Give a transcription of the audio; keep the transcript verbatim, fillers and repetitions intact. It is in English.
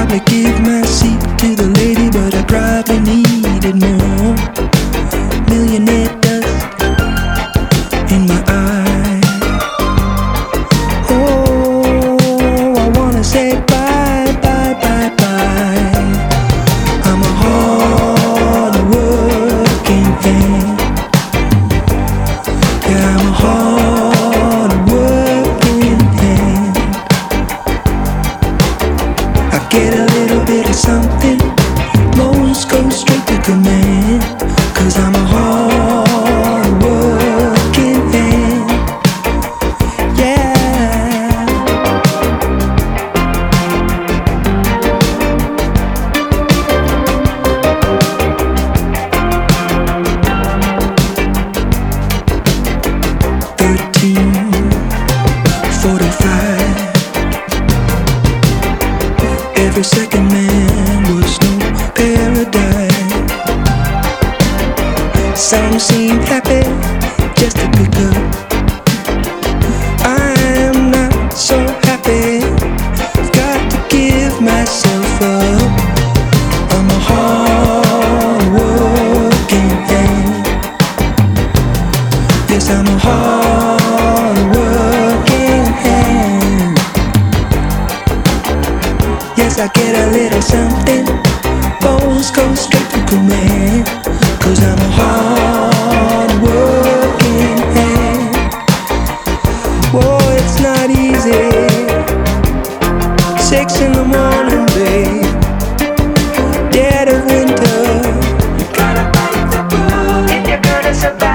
probably give my seat to the lady, but I probably needed more. Millionaire dust in my eye. Oh, I wanna say bye, bye, bye, bye. I'm a hard working man. Yeah, I'm a hard working man. I get a little bit of something, most go straight to command. Cause I'm a hard working man. Yeah. Thirteen forty-five. Every second man was no paradise. Some seem happy just to pick up. I'm not so happy. Got to give myself up. I'm a hard working man. Yes, I'm a hard working man. Yes, I get a little something, bones go straight to command. Cause I'm a hard working man. Whoa, it's not easy. Six in the morning, babe. Dead of winter. You gotta bite the bullet if you're gonna survive.